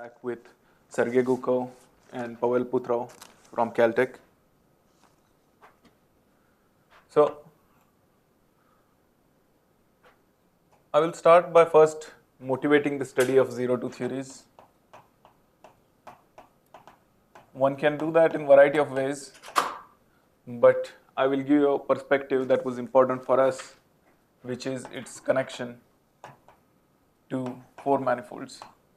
back with Sergey Gukov and Pavel Putrov from Caltech. So, I will start by first motivating the study of 0-2 theories. One can do that in a variety of ways, but I will give you a perspective that was important for us, which is its connection to four manifolds.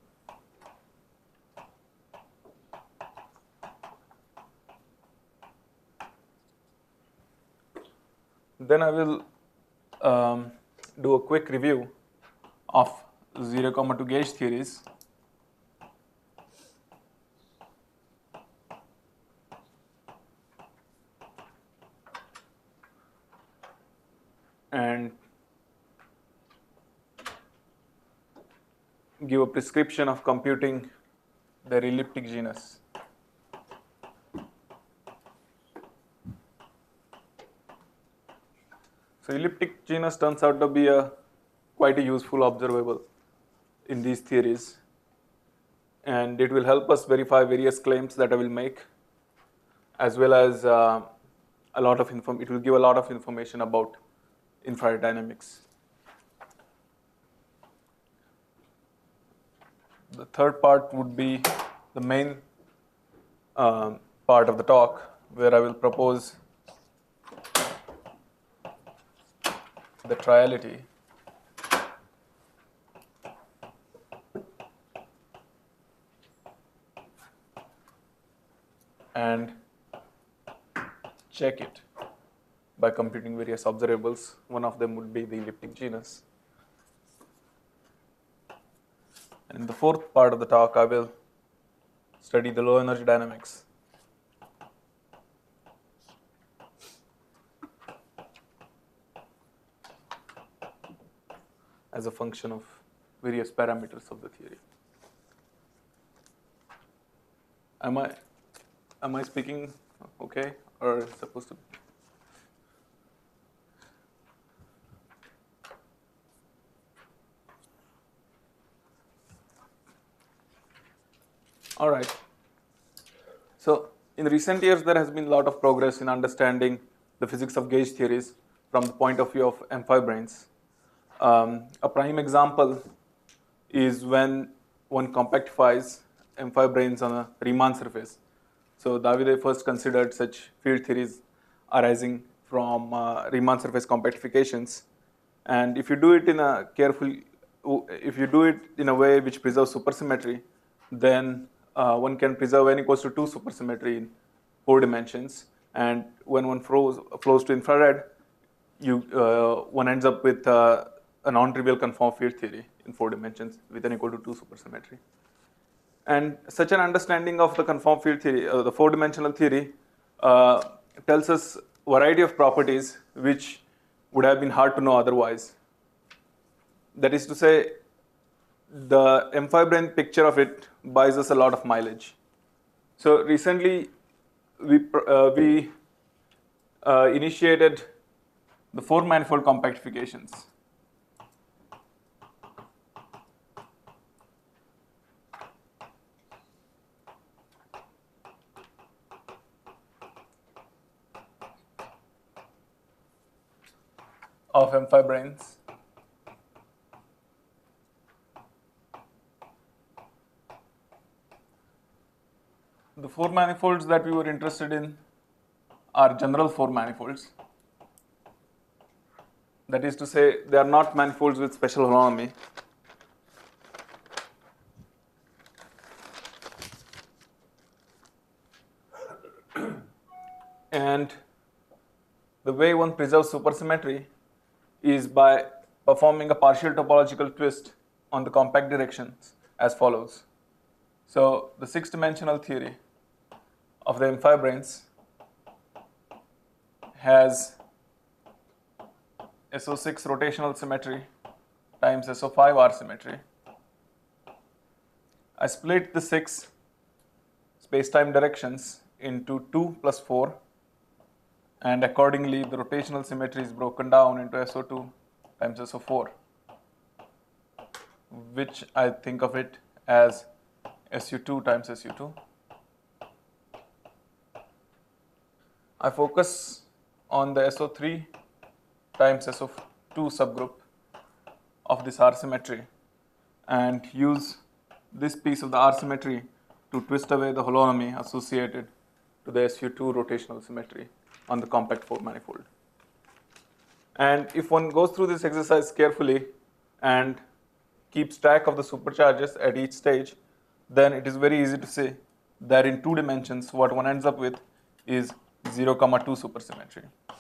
Then I will do a quick review of 0,2 gauge theories. And give a prescription of computing their elliptic genus. So elliptic genus turns out to be quite a useful observable in these theories, and it will help us verify various claims that I will make, as well as it will give a lot of information about infrared dynamics. The third part would be the main part of the talk, where I will propose the triality and check it by computing various observables. One of them would be the elliptic genus. And in the fourth part of the talk, I will study the low energy dynamics. As a function of various parameters of the theory. Am I speaking okay, or supposed to? All right. So in recent years, there has been a lot of progress in understanding the physics of gauge theories from the point of view of M5 branes. A prime example is when one compactifies M5 branes on a Riemann surface. So Davide first considered such field theories arising from Riemann surface compactifications, and if you do it in a way which preserves supersymmetry, then one can preserve n equals to 2 supersymmetry in 4 dimensions, and when one flows to infrared, one ends up with a non-trivial conformal field theory in 4 dimensions with n equal to 2 supersymmetry. And such an understanding of the conformal field theory, the 4-dimensional theory, tells us a variety of properties which would have been hard to know otherwise. That is to say, the M5 brane picture of it buys us a lot of mileage. So recently, we initiated the 4-manifold compactifications. Of M5 branes. The 4 manifolds that we were interested in are general 4 manifolds. That is to say, they are not manifolds with special holonomy. And the way one preserves supersymmetry is by performing a partial topological twist on the compact directions as follows. So the 6-dimensional theory of the M5 branes has SO6 rotational symmetry times SO5 R symmetry. I split the 6 space-time directions into 2 plus 4, and accordingly the rotational symmetry is broken down into SO2 times SO4, which I think of it as SU2 times SU2. I focus on the SO3 times SO2 subgroup of this R symmetry and use this piece of the R symmetry to twist away the holonomy associated to the SU2 rotational symmetry on the compact 4 manifold. And if one goes through this exercise carefully and keeps track of the supercharges at each stage, then it is very easy to say that in 2 dimensions what one ends up with is 0, 2 supersymmetry.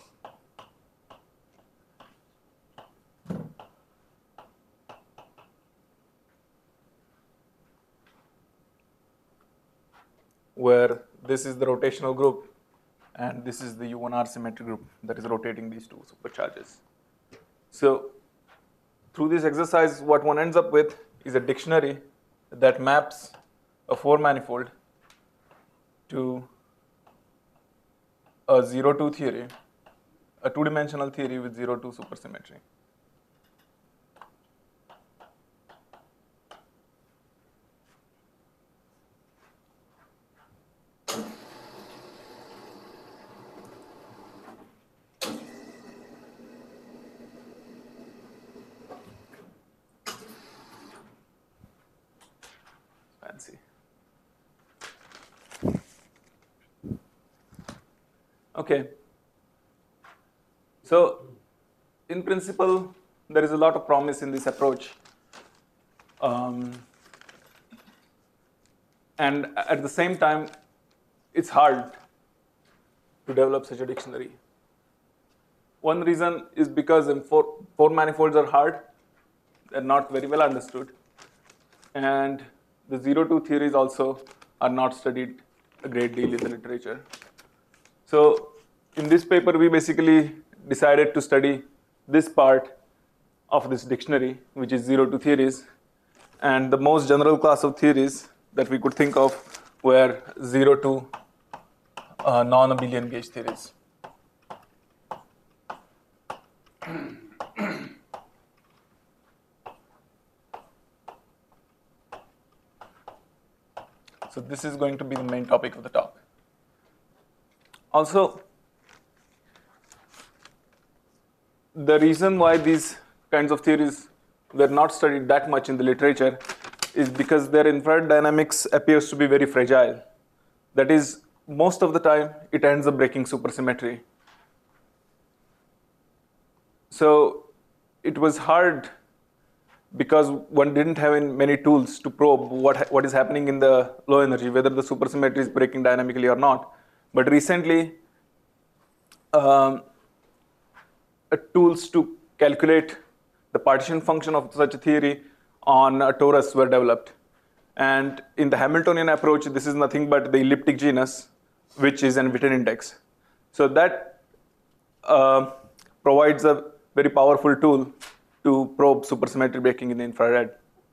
Where this is the rotational group and this is the U1R symmetry group that is rotating these 2 supercharges. So through this exercise, what one ends up with is a dictionary that maps a 4 manifold to a 0-2 theory, a 2-dimensional theory with 0-2 supersymmetry. Fancy. Okay. So, in principle, there is a lot of promise in this approach. And at the same time, it's hard to develop such a dictionary. One reason is because 4 manifolds are hard, they're not very well understood. And the 0-2 theories also are not studied a great deal in the literature. So in this paper, we basically decided to study this part of this dictionary, which is 0-2 theories. And the most general class of theories that we could think of were 0-2 non-abelian gauge theories. So this is going to be the main topic of the talk. Also, the reason why these kinds of theories were not studied that much in the literature is because their infrared dynamics appears to be very fragile. That is, most of the time, it ends up breaking supersymmetry. So it was hard because one didn't have many tools to probe what is happening in the low energy, whether the supersymmetry is breaking dynamically or not. But recently, tools to calculate the partition function of such a theory on a torus were developed. And in the Hamiltonian approach, this is nothing but the elliptic genus, which is an Witten index. So that provides a very powerful tool to probe supersymmetry breaking in the infrared.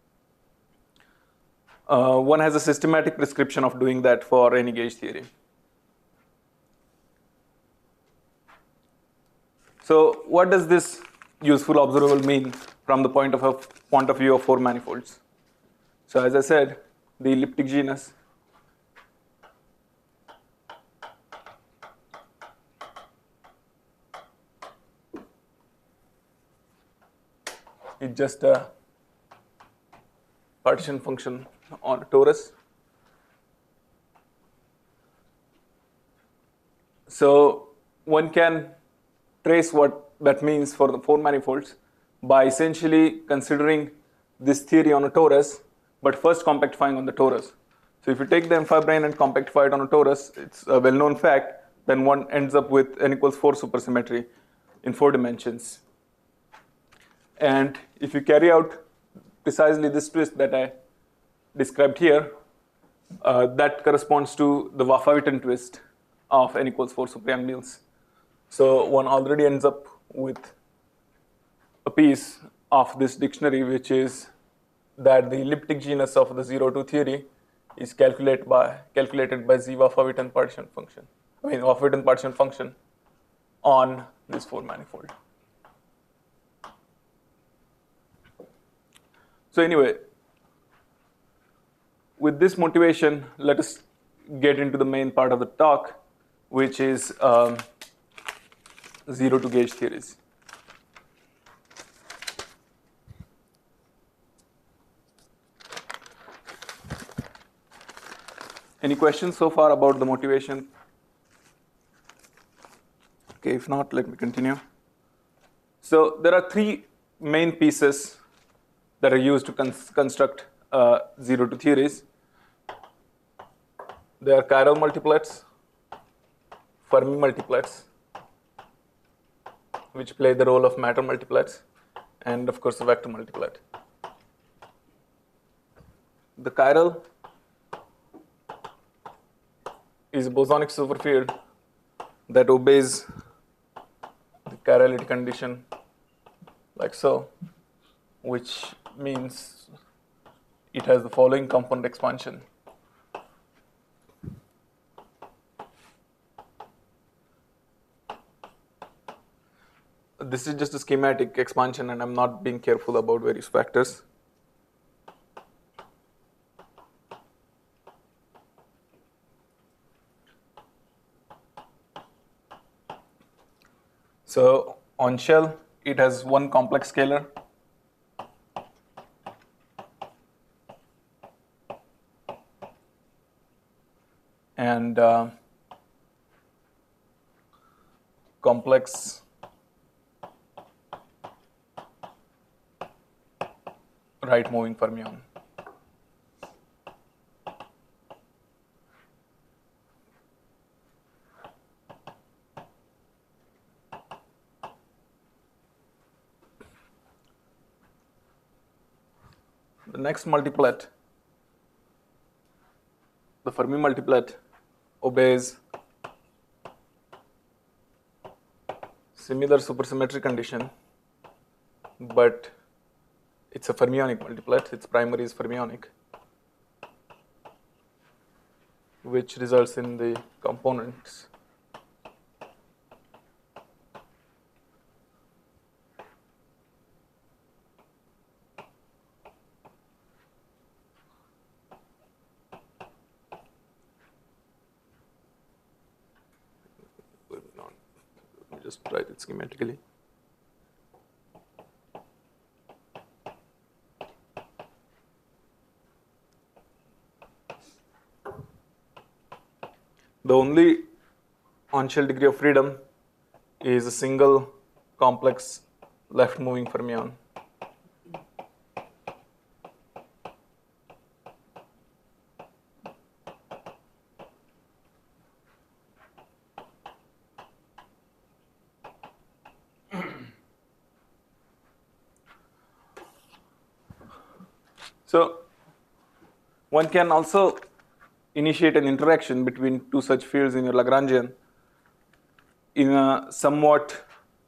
One has a systematic prescription of doing that for any gauge theory. So what does this useful observable mean from the point of view of 4 manifolds? So as I said, the elliptic genus is just a partition function on a torus. So one can trace what that means for the 4 manifolds by essentially considering this theory on a torus, but first compactifying on the torus. So if you take the M5 brane and compactify it on a torus, it's a well-known fact, then one ends up with n equals 4 supersymmetry in 4 dimensions. And if you carry out precisely this twist that I described here, that corresponds to the Vafa-Witten twist of n equals 4 super-Yang-Mills. So one already ends up with a piece of this dictionary, which is that the elliptic genus of the 0-2 theory is calculated by Z Vafa-Witten partition function. Vafa-Witten partition function on this 4 manifold. So anyway, with this motivation, let us get into the main part of the talk, which is zero to gauge theories. Any questions so far about the motivation? Okay, if not, let me continue. So there are three main pieces that are used to construct zero to theories. They are chiral multiplets, Fermi multiplets, which play the role of matter multiplets, and of course the vector multiplet. The chiral is a bosonic superfield that obeys the chirality condition like so, which means it has the following component expansion. This is just a schematic expansion, and I'm not being careful about various factors. So on shell, it has one complex scalar. And complex right moving fermion. The next multiplet, the Fermi multiplet, obeys similar supersymmetry condition, but it's a fermionic multiplet. Its primary is fermionic, which results in the components. Let me just write it schematically. The only on-shell degree of freedom is a single complex left-moving fermion. So one can also initiate an interaction between two such fields in your Lagrangian in a somewhat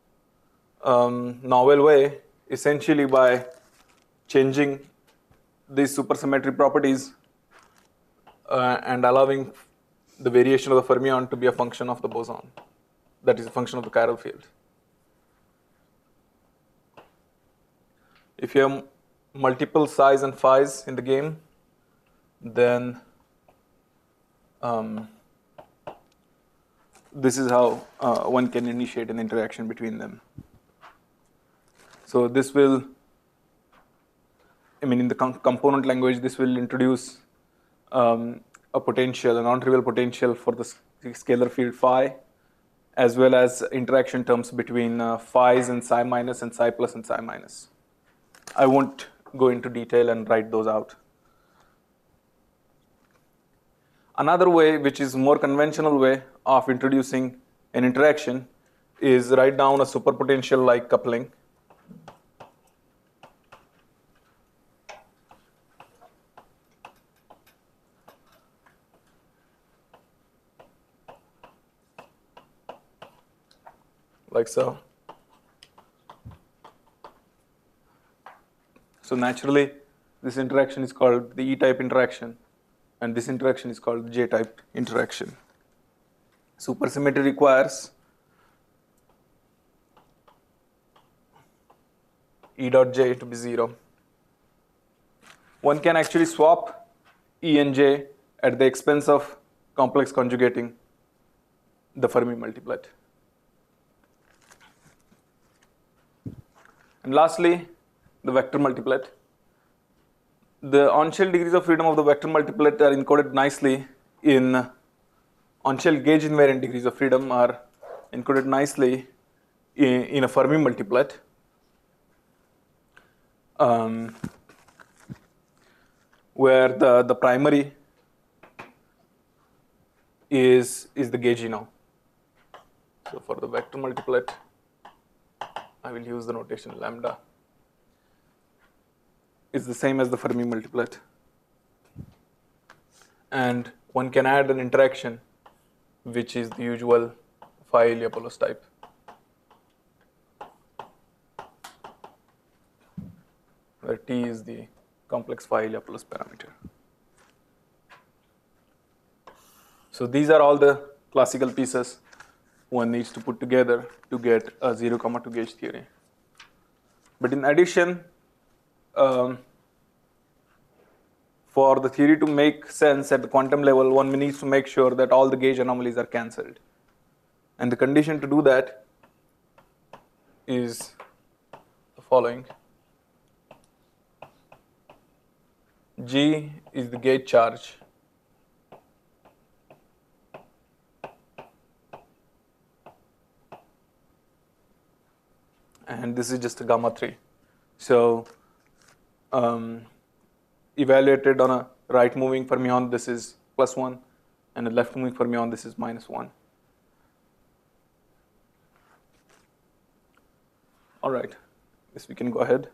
novel way, essentially by changing these supersymmetry properties and allowing the variation of the fermion to be a function of the boson, that is a function of the chiral field. If you have multiple psi's and phi's in the game, then this is how one can initiate an interaction between them. So this will, in the component language, this will introduce a potential, a non-trivial potential for the scalar field phi, as well as interaction terms between phi's and psi minus and psi plus and psi minus. I won't go into detail and write those out. Another way, which is more conventional way of introducing an interaction, is write down a superpotential like coupling. Like so. So naturally, this interaction is called the E-type interaction, and this interaction is called the J-type interaction. Supersymmetry requires E dot J to be 0. One can actually swap E and J at the expense of complex conjugating the Fermi multiplet. And lastly, the vector multiplet. The on-shell degrees of freedom of the vector multiplet are encoded nicely in on-shell gauge invariant degrees of freedom are encoded nicely in a Fermi multiplet. Where the primary is the gauge now. So for the vector multiplet, I will use the notation lambda is the same as the Fermi multiplet. And one can add an interaction, which is the usual phi Iliopoulos type. Where T is the complex phi Iliopoulos parameter. So these are all the classical pieces one needs to put together to get a 0,2 gauge theory. But in addition, for the theory to make sense at the quantum level, one needs to make sure that all the gauge anomalies are cancelled. And the condition to do that is the following. G is the gauge charge. And this is just a gamma 3. So evaluated on a right moving fermion, this is +1, and a left moving fermion, this is -1. All right, yes, we can go ahead.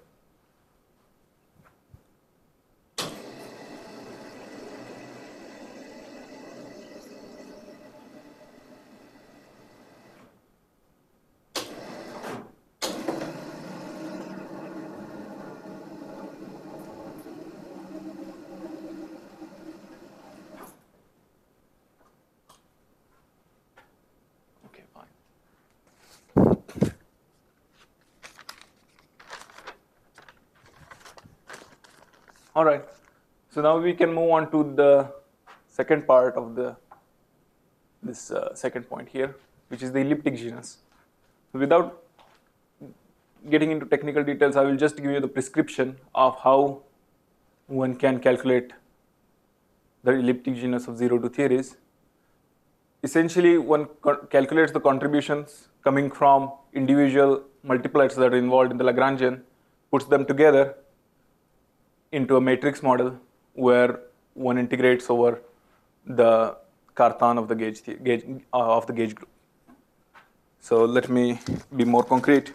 All right, so now we can move on to the second part of this second point here, which is the elliptic genus. Without getting into technical details, I will just give you the prescription of how one can calculate the elliptic genus of 0 to theories. Essentially, one calculates the contributions coming from individual multiplets that are involved in the Lagrangian, puts them together into a matrix model where one integrates over the Cartan of the gauge group. So let me be more concrete.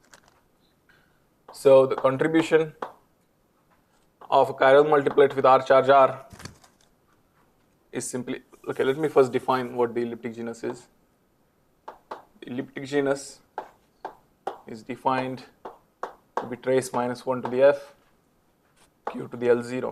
So the contribution of a chiral multiplet with R charge R is simply, okay, let me first define what the elliptic genus is. The elliptic genus is defined to be trace -1 to the F, Q to the L0.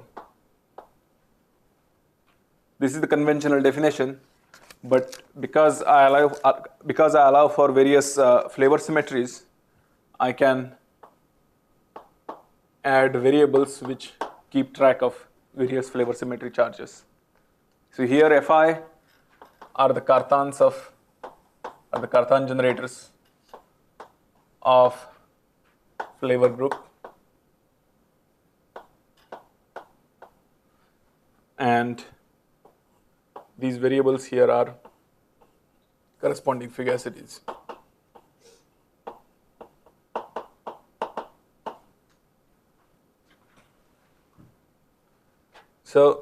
This is the conventional definition, but because I allow for various flavor symmetries, I can add variables which keep track of various flavor symmetry charges. So here Fi are the Cartans are the Cartan generators of flavor group, and these variables here are corresponding fugacities. So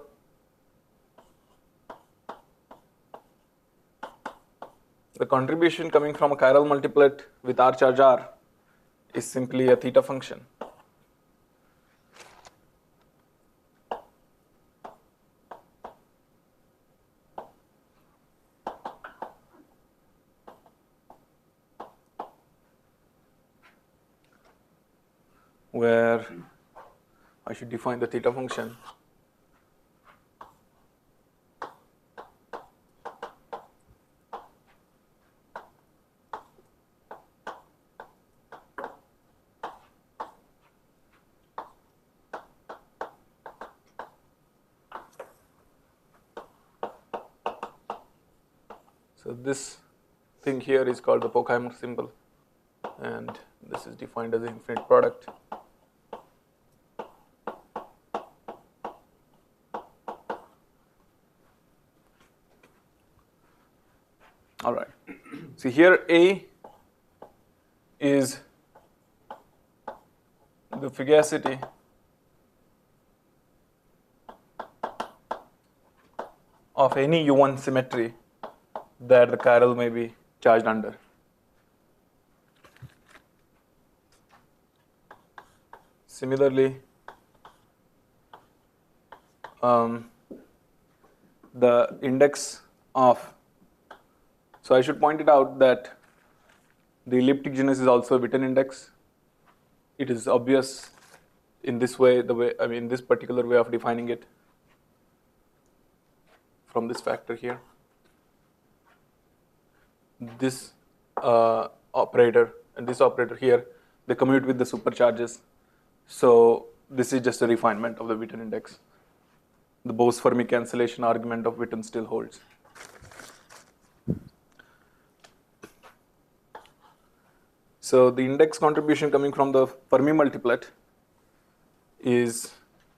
the contribution coming from a chiral multiplet with R charge R is simply a theta function. Where I should define the theta function. So this thing here is called the Pockheimer symbol, and this is defined as the infinite product. All right. See here, A is the fugacity of any U1 symmetry that the chiral may be charged under. Similarly, the index of, so I should point it out that the elliptic genus is also a Witten index. It is obvious in this way, this particular way of defining it from this factor here. This operator and this operator here, they commute with the supercharges. So this is just a refinement of the Witten index. The Bose-Fermi cancellation argument of Witten still holds. So the index contribution coming from the Fermi multiplet is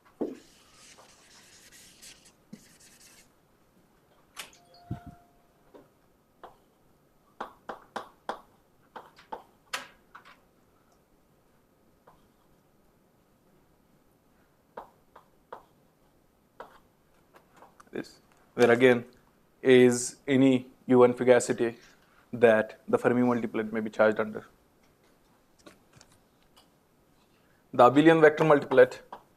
this, where again A is any U1 fugacity that the Fermi multiplet may be charged under. The abelian vector multiplet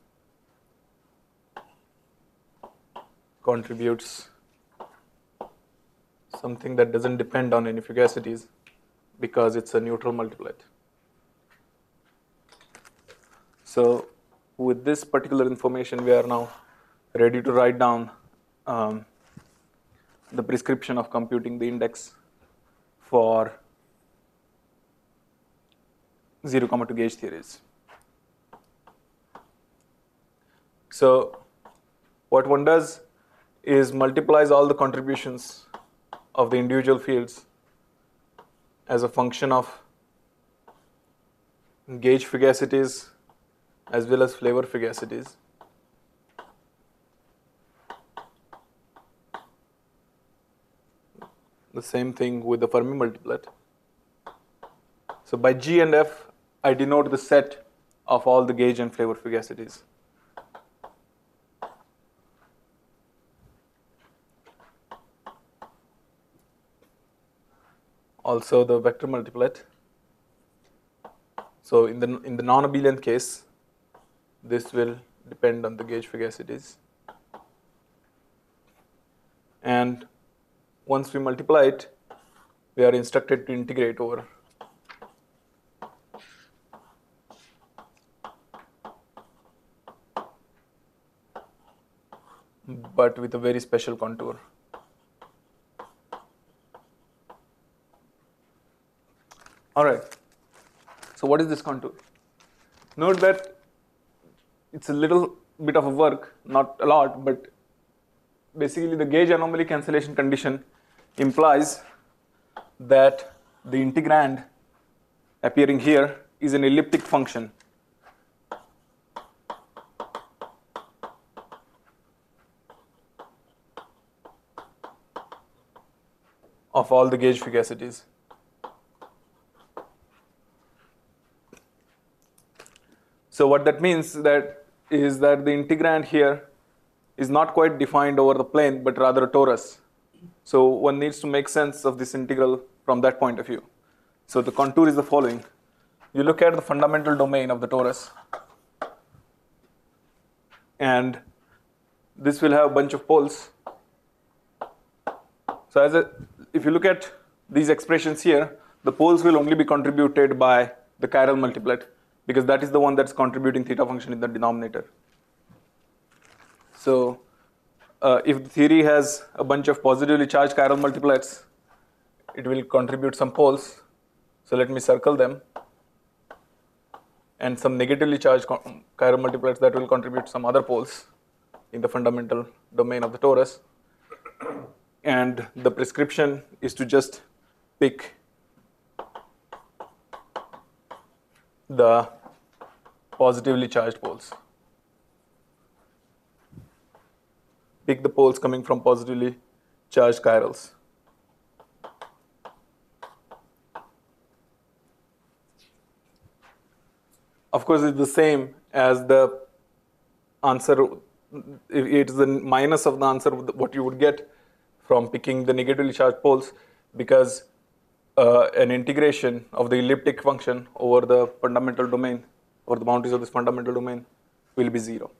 contributes something that doesn't depend on any fugacities because it's a neutral multiplet. So with this particular information, we are now ready to write down the prescription of computing the index for 0, 2 gauge theories. So what one does is multiplies all the contributions of the individual fields as a function of gauge fugacities as well as flavor fugacities. The same thing with the Fermi multiplet. So by G and F, I denote the set of all the gauge and flavor fugacities. Also the vector multiplet. So in the non-abelian case, this will depend on the gauge fugacities. And once we multiply it, we are instructed to integrate over but with a very special contour. All right. So what is this contour? Note that it's a little bit of a work, not a lot, but basically the gauge anomaly cancellation condition implies that the integrand appearing here is an elliptic function of all the gauge fugacities. So what that means is that the integrand here is not quite defined over the plane, but rather a torus. So one needs to make sense of this integral from that point of view. So the contour is the following. You look at the fundamental domain of the torus, and this will have a bunch of poles. So if you look at these expressions here, the poles will only be contributed by the chiral multiplet, because that is the one that's contributing theta function in the denominator. So if the theory has a bunch of positively charged chiral multiplets, it will contribute some poles. So let me circle them. And some negatively charged chiral multiplets that will contribute some other poles in the fundamental domain of the torus. And the prescription is to just pick the positively charged poles. Pick the poles coming from positively charged chirals. Of course, it's the same as the answer. It is the minus of the answer what you would get from picking the negatively charged poles, because an integration of the elliptic function over the fundamental domain or the boundaries of this fundamental domain will be 0.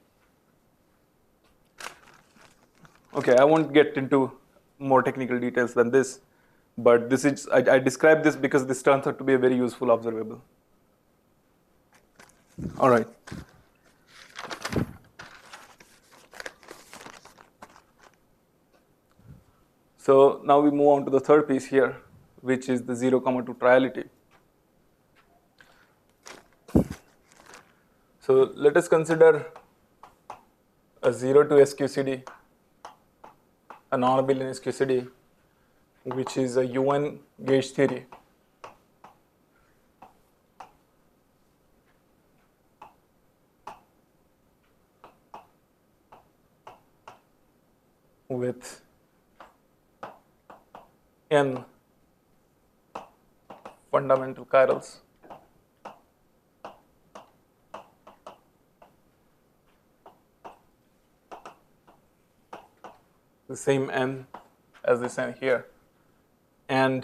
Okay, I won't get into more technical details than this, but this is I describe this because this turns out to be a very useful observable. All right. So now we move on to the third piece here, which is the 0, 2 triality. So let us consider a 0 to SQCD, a non-abelian SQCD, which is a UN gauge theory. With n fundamental chirals. The same n as this n here, and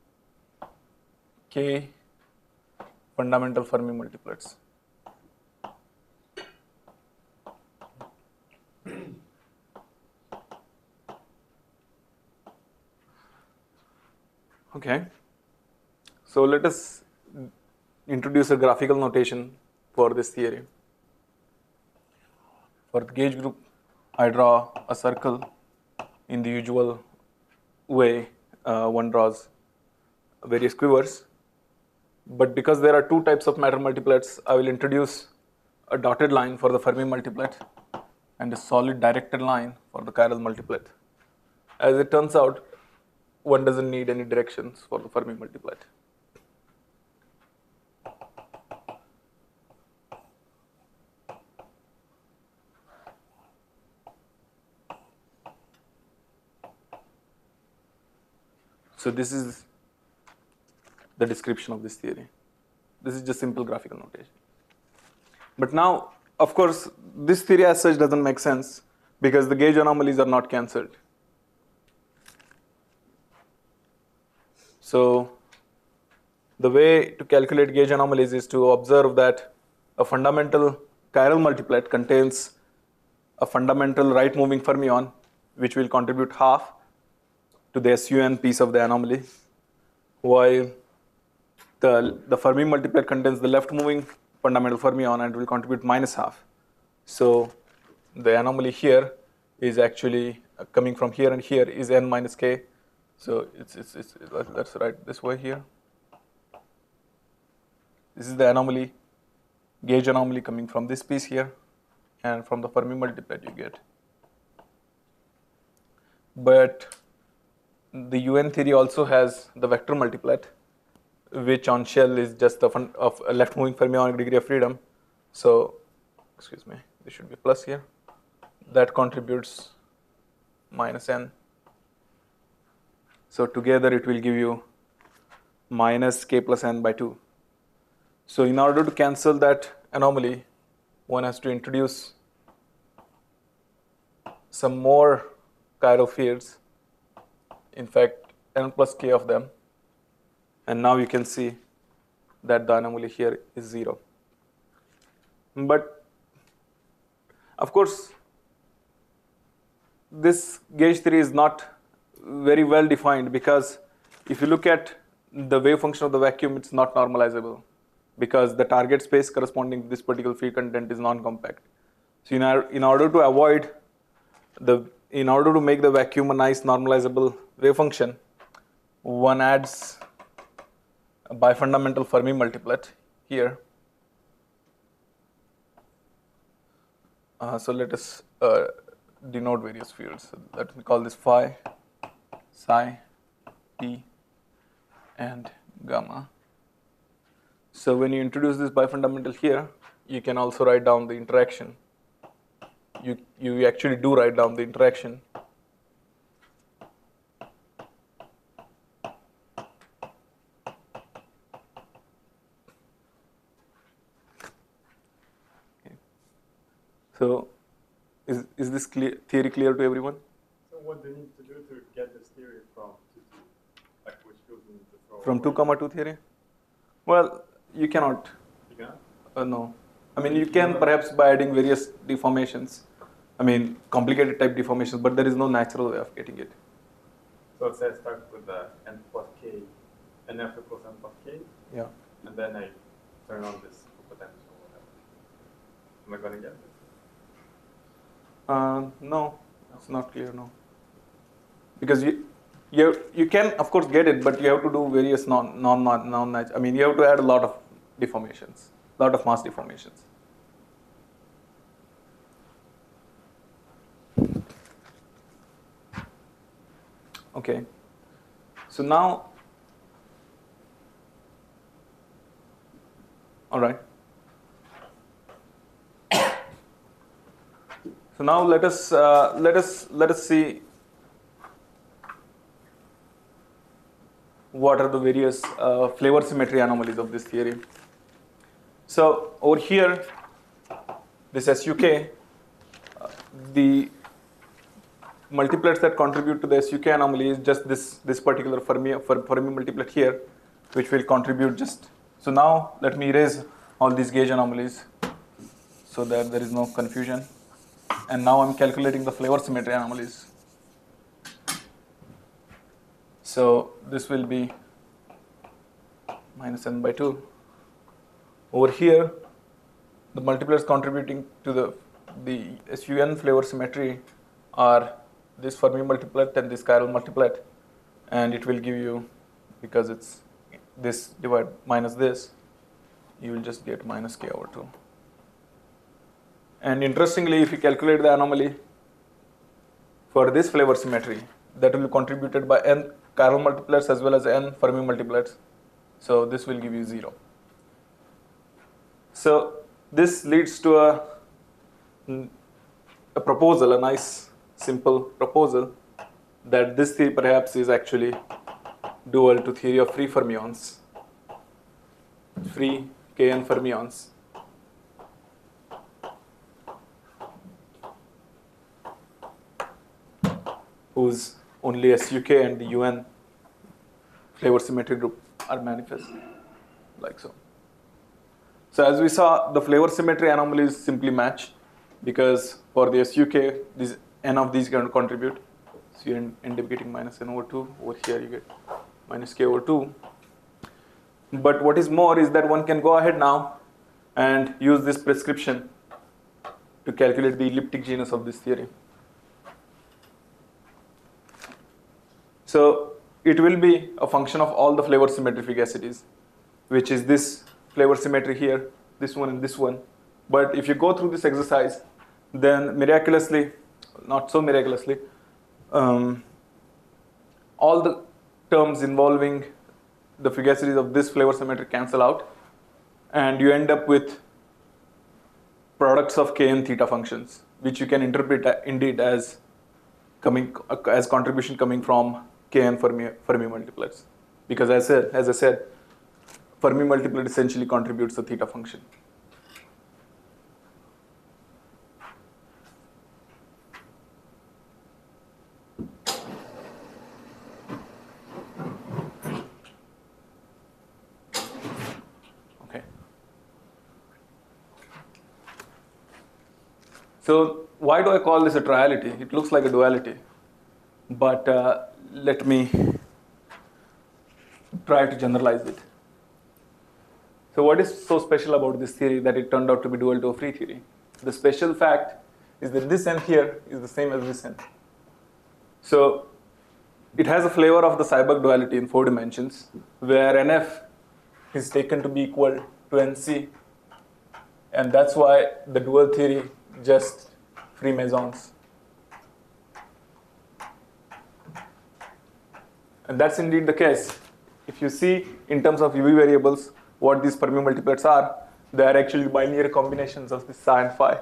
k fundamental Fermi multiplets. Okay, so let us introduce a graphical notation for this theory. For the gauge group, I draw a circle in the usual way one draws various quivers. But because there are two types of matter multiplets, I will introduce a dotted line for the Fermi multiplet and a solid directed line for the chiral multiplet. As it turns out, one doesn't need any directions for the Fermi multiplet. So this is the description of this theory. This is just simple graphical notation. But now, of course, this theory as such doesn't make sense because the gauge anomalies are not cancelled. So the way to calculate gauge anomalies is to observe that a fundamental chiral multiplet contains a fundamental right moving fermion, which will contribute half to the SUN piece of the anomaly, while the Fermi multiplet contains the left moving fundamental fermion and will contribute minus half. So the anomaly here is actually coming from here and here is n minus k. So let's write this way here. This is the anomaly, gauge anomaly coming from this piece here, and from the Fermi multiplet you get. But the UN theory also has the vector multiplet, which on shell is just of a left moving fermionic degree of freedom. So, excuse me, there should be plus here. That contributes minus n. So together it will give you minus k plus n by 2. So in order to cancel that anomaly, one has to introduce some more chiral fields, in fact n plus k of them, and now you can see that the anomaly here is 0. But of course, this gauge theory is not very well defined, because if you look at the wave function of the vacuum, it's not normalizable because the target space corresponding to this particular field content is non-compact. So in order to avoid in order to make the vacuum a nice normalizable wave function, one adds a bifundamental Fermi multiplet here. So let us denote various fields. So let me call this phi. psi, p, and gamma. So when you introduce this bifundamental here, you can also write down the interaction. You actually do write down the interaction. Okay. So is this theory clear to everyone? So what do you need to do to get this theory from 2 to, like which field you need to throw From away? 2, 2 theory? Well, you cannot. You can? No. I mean, you can perhaps by adding various deformations. I mean, complicated type deformations, but there is no natural way of getting it. So it says start with the n plus k, nf equals n plus k, Yeah. and then I turn on this potential or whatever. Am I going to get this? No, it's not clear, no. Because you can, of course, get it, but you have to do various I mean, you have to add a lot of deformations, a lot of mass deformations. Okay. So now, all right. So now let us see what are the various flavor symmetry anomalies of this theory. So over here, this SUK, the multiplets that contribute to the SUK anomaly is just this particular Fermi multiplet here, which will contribute just. So now let me erase all these gauge anomalies so that there is no confusion. And now I'm calculating the flavor symmetry anomalies. So this will be minus n by 2. Over here, the multiplets contributing to the SUN flavor symmetry are this Fermi multiplet and this chiral multiplet, and it will give you, because it's this divide minus this, you will just get minus k over 2. And interestingly, if you calculate the anomaly for this flavor symmetry, that will be contributed by n chiral multiplets as well as n Fermi multiplets. So this will give you 0. So this leads to a proposal, a nice simple proposal, that this theory perhaps is actually dual to theory of free fermions, free Kn fermions. Whose only SUK and the UN flavor symmetry group are manifest, like so. So as we saw, the flavor symmetry anomalies simply match, because for the SUK, these n of these can contribute. So you end up getting minus n over 2. Over here you get minus k over 2. But what is more is that one can go ahead now and use this prescription to calculate the elliptic genus of this theory. So it will be a function of all the flavor symmetry fugacities, which is this flavor symmetry here, this one and this one. But if you go through this exercise, then miraculously, not so miraculously, all the terms involving the fugacities of this flavor symmetry cancel out, and you end up with products of k and theta functions, which you can interpret indeed as contribution coming from k and Fermi multiplets, because as I said, Fermi multiplet essentially contributes the theta function. Okay. So why do I call this a triality? It looks like a duality, but let me try to generalize it. So what is so special about this theory that it turned out to be dual to a free theory? The special fact is that this n here is the same as this n. So it has a flavor of the Seiberg duality in 4 dimensions, where nf is taken to be equal to nc, and that's why the dual theory just free mesons. And that's indeed the case. If you see in terms of UV variables what these Fermi multiplets are, they are actually binary combinations of this psi and phi.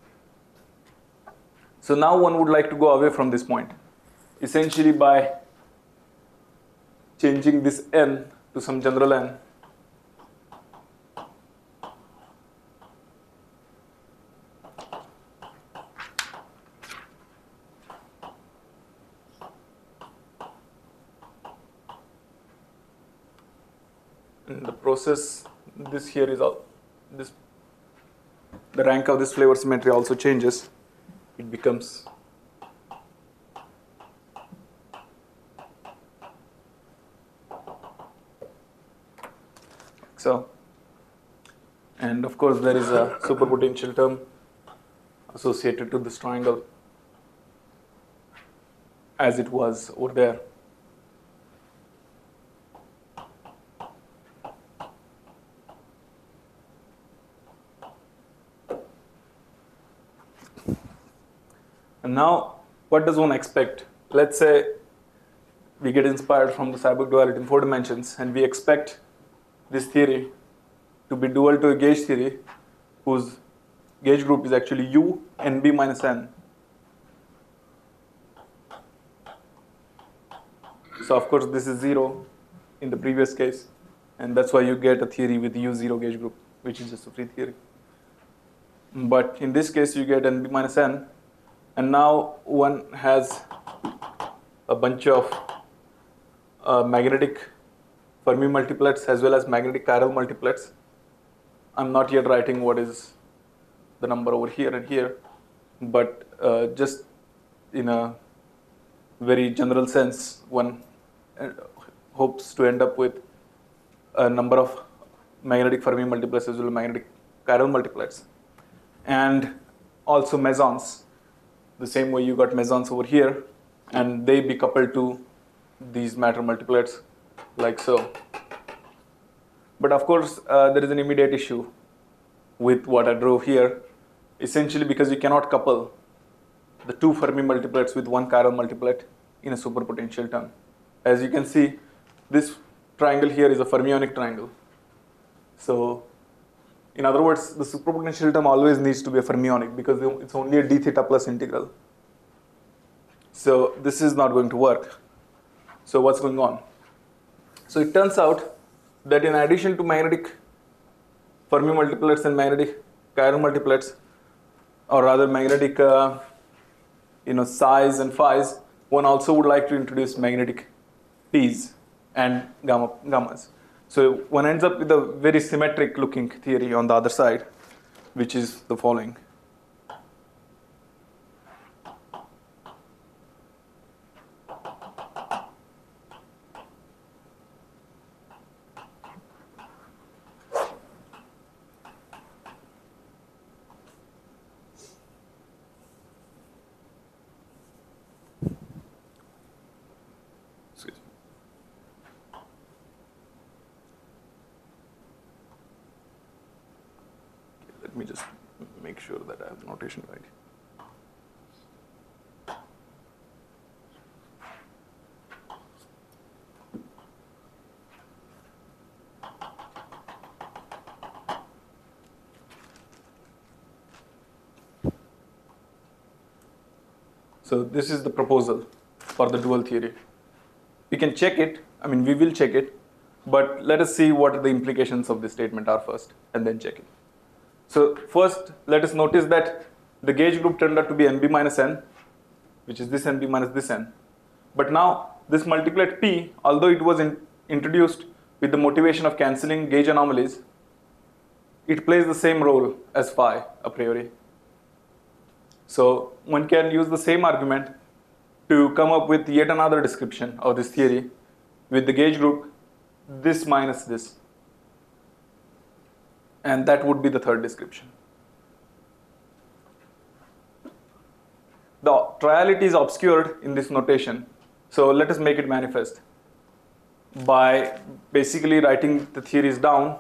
So now one would like to go away from this point, essentially by changing this n to some general n. In the process, this here is all this. The rank of this flavor symmetry also changes. It becomes so. And of course, there is a superpotential term associated to this triangle, as it was over there. And now, what does one expect? Let's say we get inspired from the Seiberg duality in 4 dimensions, and we expect this theory to be dual to a gauge theory whose gauge group is actually U and B minus N. So of course this is 0 in the previous case, and that's why you get a theory with U0 gauge group, which is just a free theory. But in this case you get NB minus N, and now one has a bunch of magnetic Fermi multiplets as well as magnetic chiral multiplets. I'm not yet writing what is the number over here and here, but just in a very general sense, one hopes to end up with a number of magnetic Fermi multiplets as well as magnetic chiral multiplets. And also mesons, the same way you got mesons over here, and they be coupled to these matter multiplets like so. But of course, there is an immediate issue with what I drew here, essentially because you cannot couple the 2 Fermi multiplets with 1 chiral multiplet in a superpotential term. As you can see, this triangle here is a fermionic triangle. So, in other words, the superpotential term always needs to be a fermionic because it's only a d theta plus integral. So, this is not going to work. So, what's going on? So, it turns out that in addition to magnetic Fermi multiplets and magnetic chiral multiplets, or rather magnetic psis and phis, one also would like to introduce magnetic p's and gammas. So one ends up with a very symmetric looking theory on the other side, which is the following. Let me just make sure that I have the notation right. So this is the proposal for the dual theory. We can check it, we will check it, but let us see what the implications of this statement are first, and then check it. So first, let us notice that the gauge group turned out to be NB minus N, which is this NB minus this N. But now, this multiplet P, although it was introduced with the motivation of cancelling gauge anomalies, it plays the same role as phi a priori. So one can use the same argument to come up with yet another description of this theory with the gauge group this minus this. And that would be the third description. The triality is obscured in this notation, so let us make it manifest by basically writing the theories down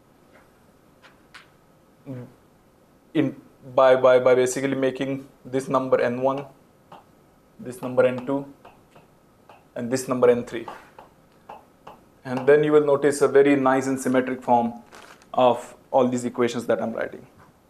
by basically making this number n1, this number n2, and this number n3. And then you will notice a very nice and symmetric form of all these equations that I'm writing.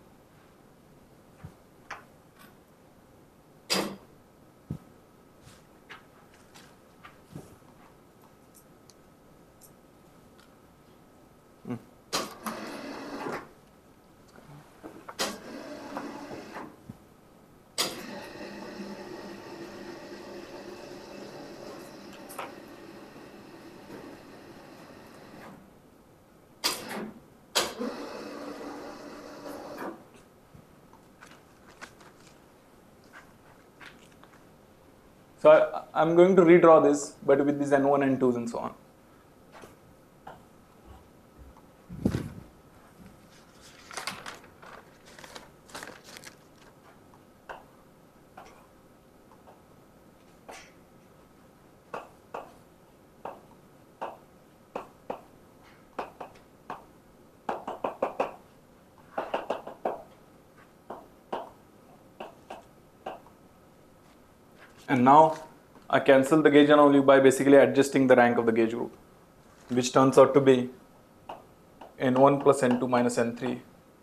So I'm going to redraw this, but with these N1, N2s and so on. And now I cancel the gauge anomaly by basically adjusting the rank of the gauge group, which turns out to be N1 plus N2 minus N3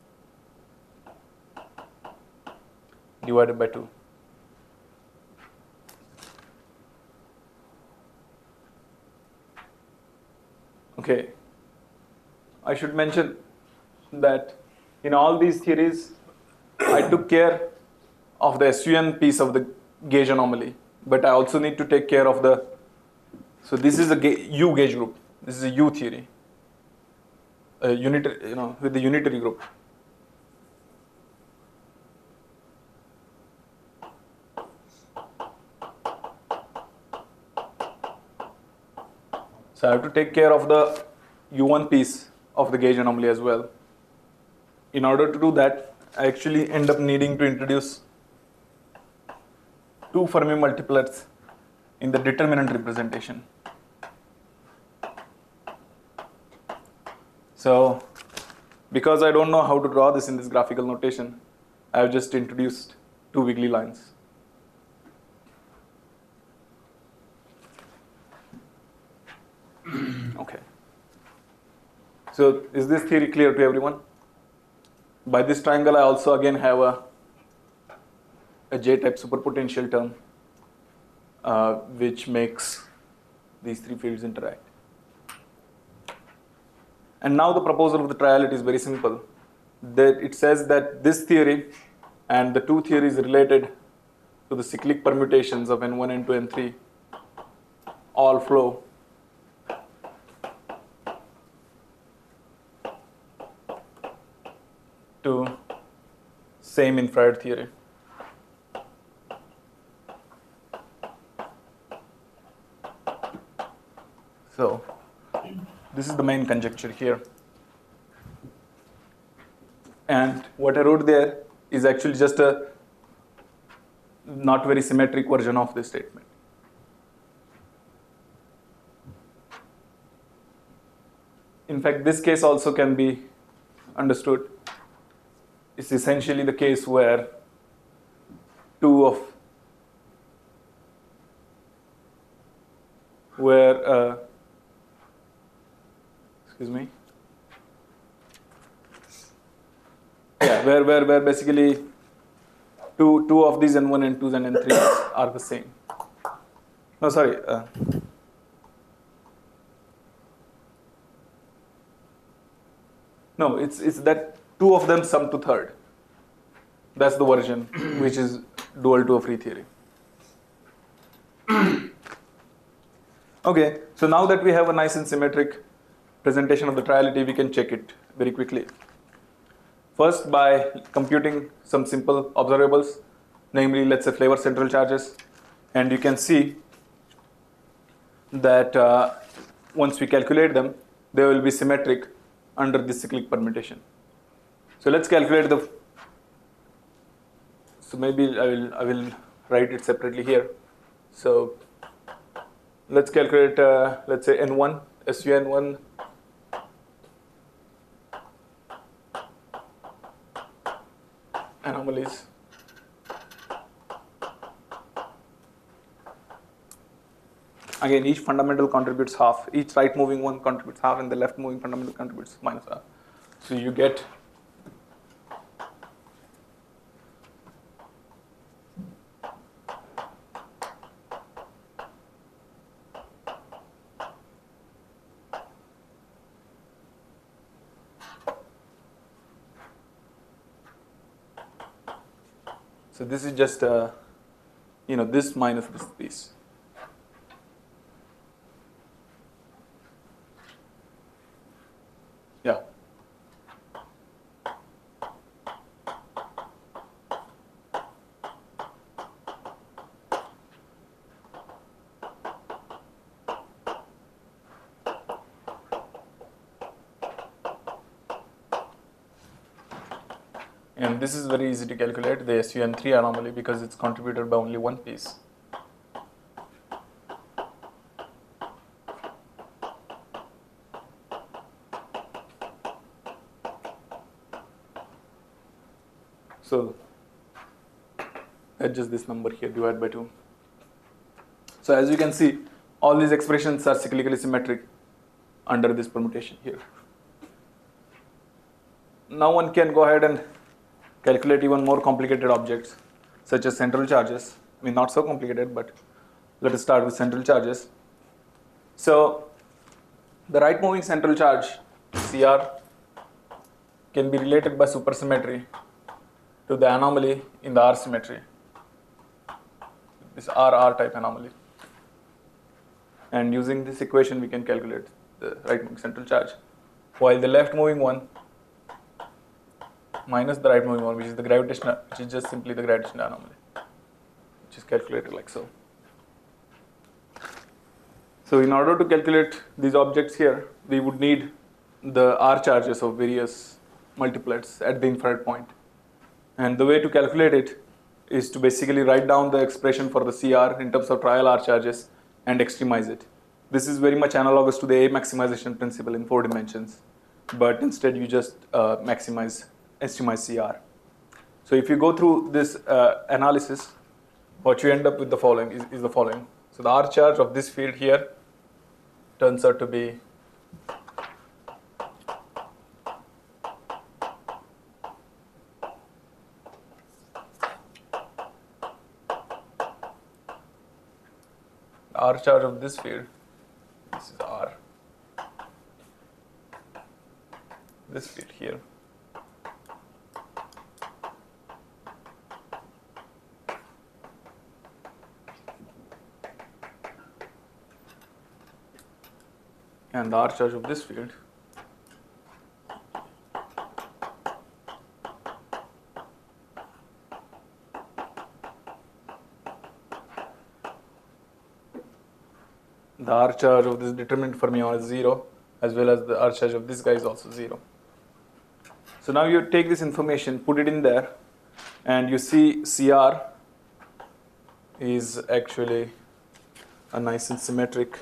divided by 2. Okay, I should mention that in all these theories, I took care of the SUN piece of the gauge anomaly, but I also need to take care of the, so this is a U gauge group. This is a U theory, unitary, with the unitary group. So I have to take care of the U1 piece of the gauge anomaly as well. In order to do that, I actually end up needing to introduce 2 Fermi multiplets in the determinant representation. So because I don't know how to draw this in this graphical notation, I have just introduced 2 wiggly lines. Okay. So is this theory clear to everyone? By this triangle, I also again have a J-type superpotential term, which makes these 3 fields interact. And now the proposal of the triality is very simple. That it says that this theory and the 2 theories related to the cyclic permutations of N1, N2, N3 all flow to same infrared theory. So this is the main conjecture here. And what I wrote there is actually just a not very symmetric version of this statement. In fact, this case also can be understood. It's essentially the case where where basically two of these N1, N2s and N3s are the same. No, sorry. No, it's that 2 of them sum to third. That's the version which is dual to a free theory. Okay, so now that we have a nice and symmetric presentation of the triality, we can check it very quickly. First, by computing some simple observables, namely, let's say, flavor central charges. And you can see that once we calculate them, they will be symmetric under this cyclic permutation. So let's calculate the. So maybe I will write it separately here. So let's calculate, let's say, N1, SUN1. Anomalies. Again, each fundamental contributes half. Each right moving one contributes half, and the left moving fundamental contributes minus half. So you get so this is just this minus this piece. Yeah. And this is very easy to calculate, the SUN3 anomaly, because it's contributed by only one piece. So adjust this number here, divide by 2. So as you can see, all these expressions are cyclically symmetric under this permutation here. Now one can go ahead and calculate even more complicated objects, such as central charges. I mean, not so complicated, but let us start with central charges. So the right moving central charge, CR, can be related by supersymmetry to the anomaly in the R symmetry, this RR type anomaly. And using this equation, we can calculate the right moving central charge, while the left moving one minus the right moving one, which is the gravitational, which is just simply the gravitational anomaly, which is calculated like so. So in order to calculate these objects here, we would need the R charges of various multiplets at the infrared point. And the way to calculate it is to basically write down the expression for the CR in terms of trial R charges and extremize it. This is very much analogous to the A maximization principle in 4 dimensions, but instead you just extremize CR. So if you go through this analysis, what you end up with the following is the following. So the R charge of this field here turns out to be R charge of this field, this is R, this field here, and the R charge of this field the R charge of this determinant fermion is 0, as well as the R charge of this guy is also 0. So now you take this information, put it in there, and you see CR is actually a nice and symmetric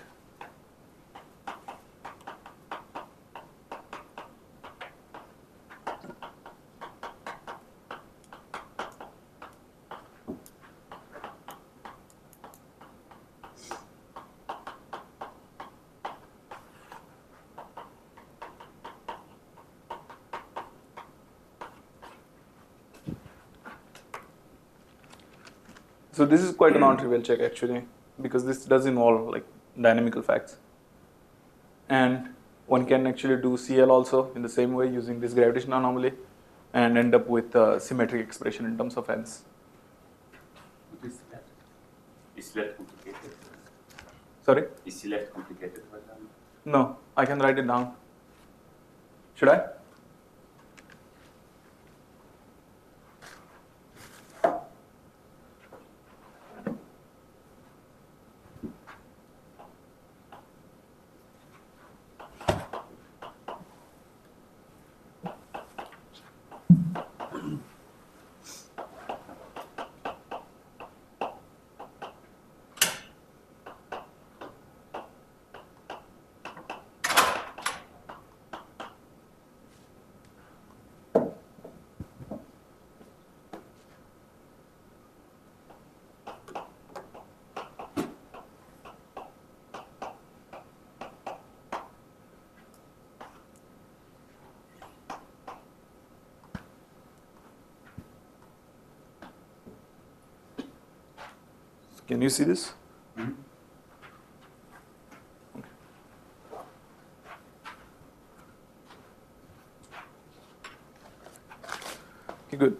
So this is quite a non-trivial check actually, because this does involve like dynamical facts. And one can actually do CL also in the same way using this gravitational anomaly and end up with a symmetric expression in terms of n's. Is left complicated? Sorry? Is left complicated for example? No, I can write it down. Should I? Can you see this? Mhm. Okay, good.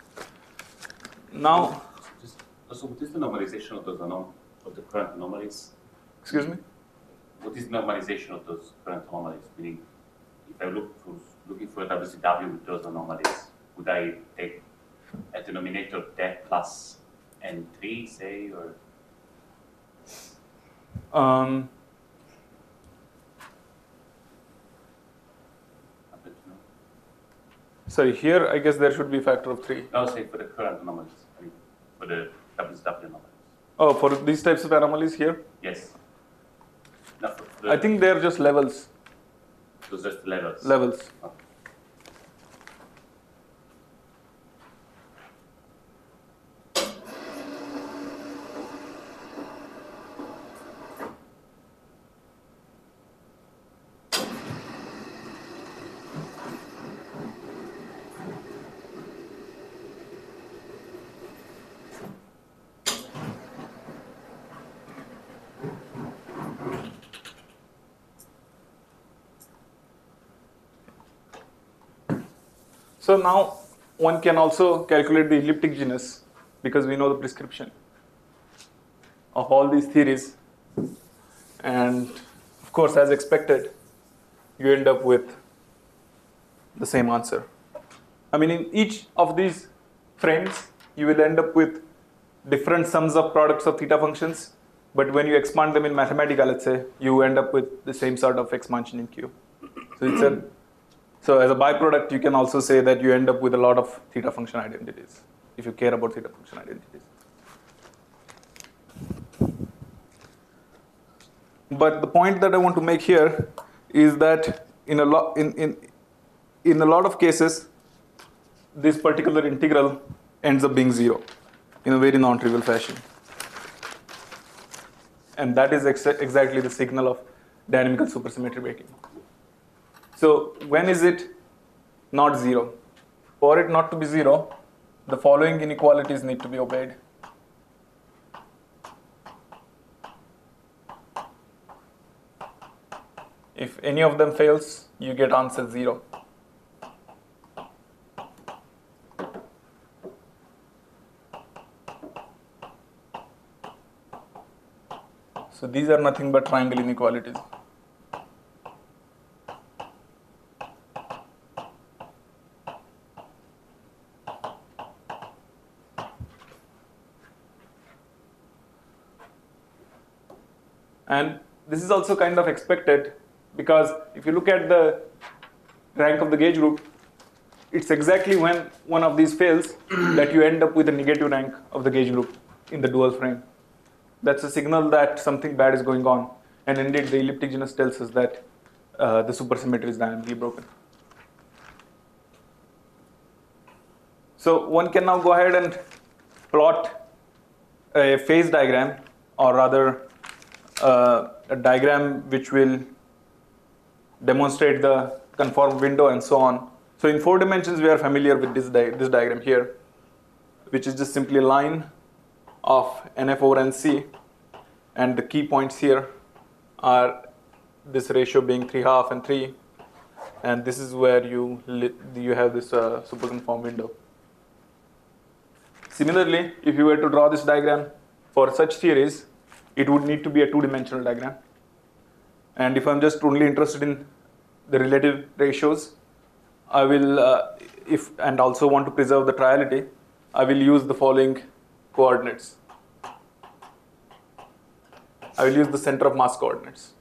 Now, So what is the normalization of of the current anomalies? excuse me? What is normalization of those current anomalies? Meaning, if I looking for a WCW with those anomalies, would I take a denominator that plus N3, say, or? Um, I don't know. sorry, here I guess there should be a factor of 3. No, say for the current anomalies, I mean, for the WCW anomalies. Oh, for these types of anomalies here? Yes. No, for I think they're just levels. those are just levels. Levels. Okay. So now one can also calculate the elliptic genus because we know the prescription of all these theories. And of course, as expected, you end up with the same answer. I mean, in each of these frames, you will end up with different sums of products of theta functions. But when you expand them in Mathematica, let's say, you end up with the same sort of expansion in Q. So as a byproduct, you can also say that you end up with a lot of theta function identities if you care about theta function identities. But the point that I want to make here is that in a lot of cases, this particular integral ends up being 0 in a very non-trivial fashion. And that is exactly the signal of dynamical supersymmetry breaking. So when is it not 0? For it not to be 0, the following inequalities need to be obeyed. If any of them fails, you get answer 0. So these are nothing but triangle inequalities. And this is also kind of expected because if you look at the rank of the gauge group, it's exactly when one of these fails that you end up with a negative rank of the gauge group in the dual frame. That's a signal that something bad is going on. And indeed, the elliptic genus tells us that the supersymmetry is dynamically broken. So one can now go ahead and plot a phase diagram, or rather a diagram which will demonstrate the conformal window and so on. So in 4 dimensions, we are familiar with this diagram here, which is just simply a line of NF over NC, and the key points here are this ratio being 3/2 and 3, and this is where you have this superconform window. Similarly, if you were to draw this diagram for such theories, it would need to be a 2-dimensional diagram. And if I'm just only interested in the relative ratios, I will, and also want to preserve the triality, I will use the following coordinates. I will use the center of mass coordinates.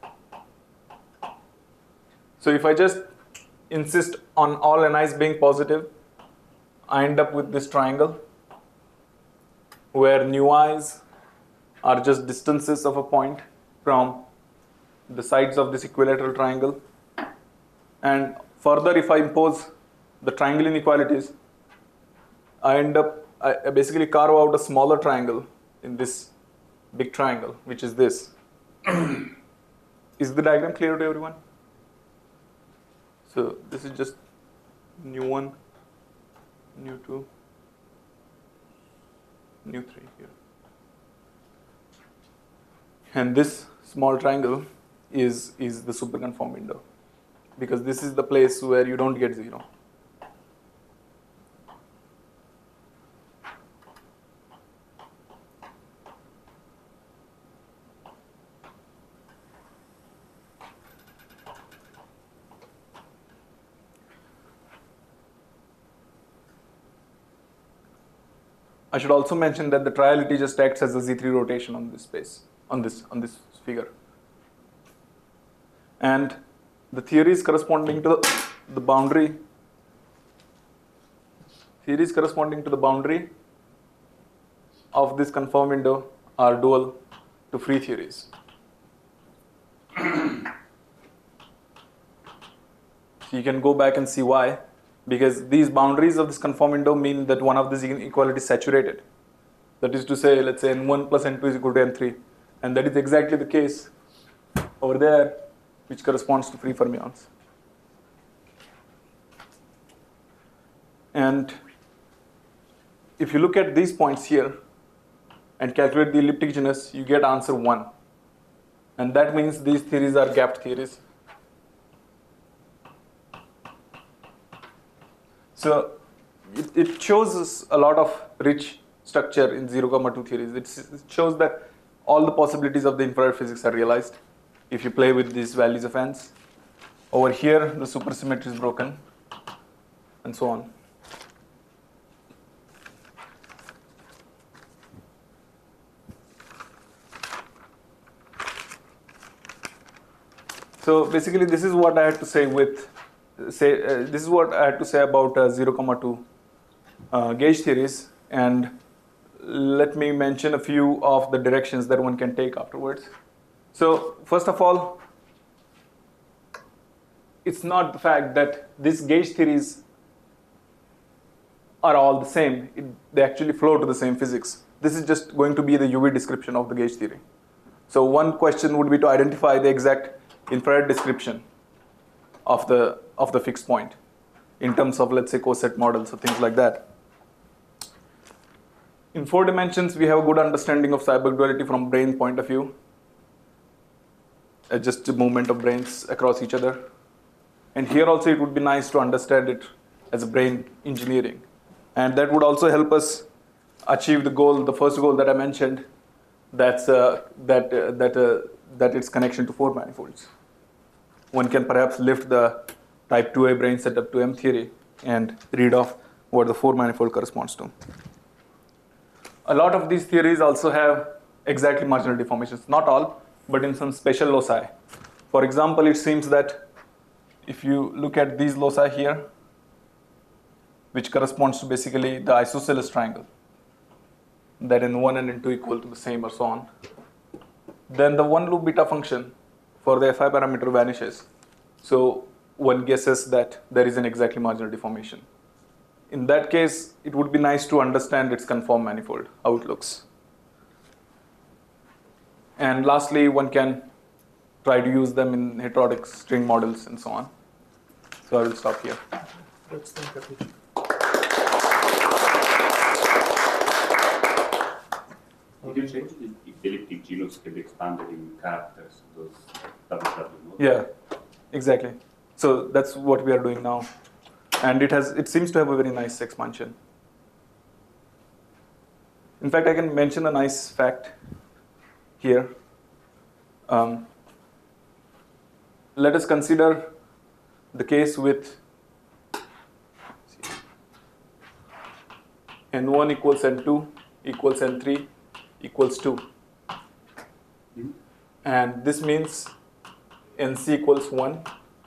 So if I just insist on all ni's being positive, I end up with this triangle where nu i's are just distances of a point from the sides of this equilateral triangle. And further, if I impose the triangle inequalities, I basically carve out a smaller triangle in this big triangle, which is this. Is the diagram clear to everyone? So this is just nu1, nu2, nu3 here. And this small triangle is the superconform window, because this is the place where you don't get 0. I should also mention that the triality just acts as a Z3 rotation on this space, on this figure. And the theories corresponding to the boundary, of this conform window are dual to free theories. So you can go back and see why. Because these boundaries of this conform window mean that one of these inequalities is saturated. That is to say, let's say n1 plus n2 is equal to n3. And that is exactly the case over there, which corresponds to free fermions. And if you look at these points here and calculate the elliptic genus, you get answer 1. And that means these theories are gapped theories. So it shows us a lot of rich structure in 0, 2 theories. It shows that all the possibilities of the infrared physics are realized if you play with these values of n's. Over here, the supersymmetry is broken, and so on. So basically, this is what I had to say this is what I had to say about 0, 2 gauge theories, and let me mention a few of the directions that one can take afterwards. So first of all, it's not the fact that these gauge theories are all the same. They actually flow to the same physics. This is just going to be the UV description of the gauge theory. So one question would be to identify the exact infrared description of the fixed point in terms of, let's say, coset models or things like that. In 4 dimensions, we have a good understanding of Seiberg duality from brane point of view, just the movement of branes across each other. And here also it would be nice to understand it as a brane engineering. And that would also help us achieve the goal, the first goal that I mentioned, that's that its connection to 4 manifolds. One can perhaps lift the type 2A brane setup to M theory and read off what the 4 manifold corresponds to. A lot of these theories also have exactly marginal deformations. Not all, but in some special loci. For example, it seems that if you look at these loci here, which corresponds to basically the isosceles triangle, that n1 and n2 equal to the same or so on, then the one loop beta function for the Fi parameter vanishes. So one guesses that there is an exactly marginal deformation. In that case, it would be nice to understand its conform manifold, how it looks. And lastly, one can try to use them in heterotic string models and so on. So I will stop here. Did you change the elliptic genus can be expanded in characters, those WW nodes? Yeah, exactly. So that's what we are doing now. And it seems to have a very nice expansion. In fact, I can mention a nice fact here. Let us consider the case with n1 equals n2 equals n3 equals 2. And this means nc equals 1.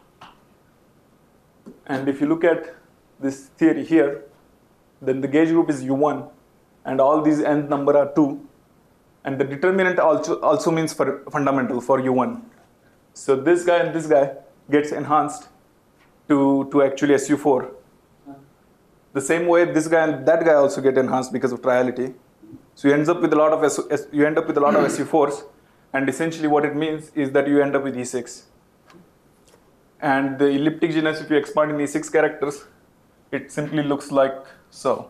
And if you look at this theory here, then the gauge group is U1, and all these nth number are 2. And the determinant also means for fundamental for U1. So this guy and this guy gets enhanced to actually SU4. The same way this guy and that guy also get enhanced because of triality. So you end up with a lot of SU4s, and essentially what it means is that you end up with E6. And the elliptic genus, if you expand in E6 characters, it simply looks like so.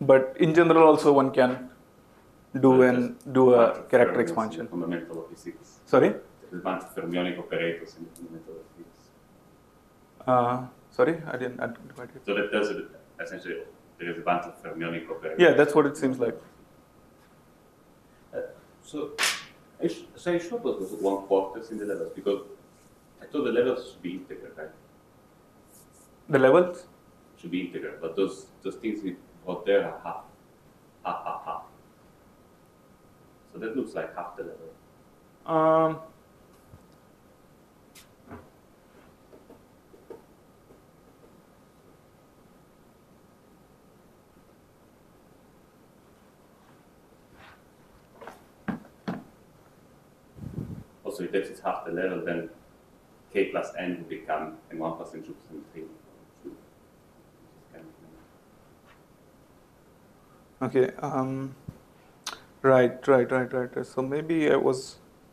But in general, also one can do But a there's character fermions in expansion. the fundamental of physics. Sorry? There's a bunch of fermionic operators in the fundamental of physics. Sorry, I didn't quite get. So that does it essentially. There is a bunch of fermionic operators. Yeah, that's what it seems like. So I should put those 1/4 in the levels because I thought the levels should be integral, right? The levels? Should be integral, but those things we got there are half. So that looks like half the level. Also, if that is half the level, then k plus n will become n1 plus n2 plus n3. Okay. Right. So maybe I was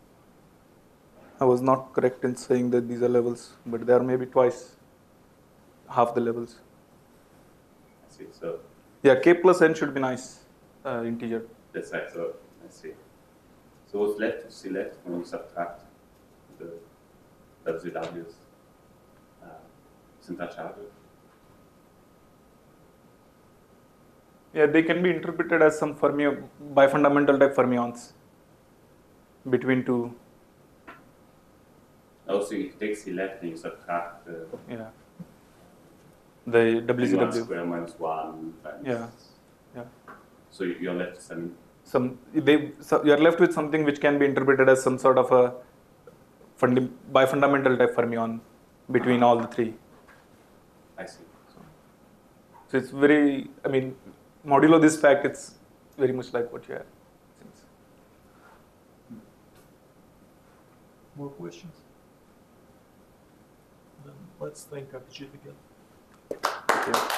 not correct in saying that these are levels, but they are maybe twice half the levels. I see. So Yeah, k plus n should be nice integer. that's right. So I see. So what's left to see left when you subtract the WZWs, central charges? Yeah, they can be interpreted as some bifundamental type fermions between two. Also, if you take C left and you subtract the The n1 WZW. square minus 1 times. Yeah. So you're left with So you're left with something which can be interpreted as some sort of a bifundamental type fermion between all the three. I see. So it's very, modulo this fact, it's very much like what you have. More questions? Then let's thank Abhijit again. Okay.